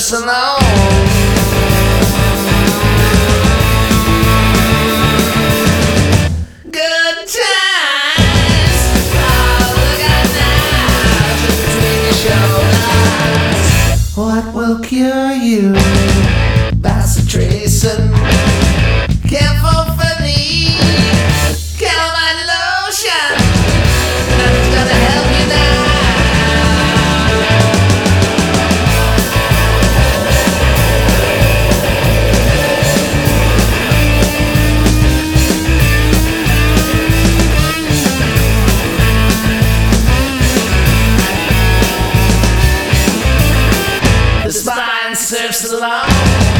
surfs alone. Good times, oh look at now, just between your shoulders. What will cure you? Bacitracin, careful for me, calamine lotion, nothing's gonna help you now. The spine surfs along.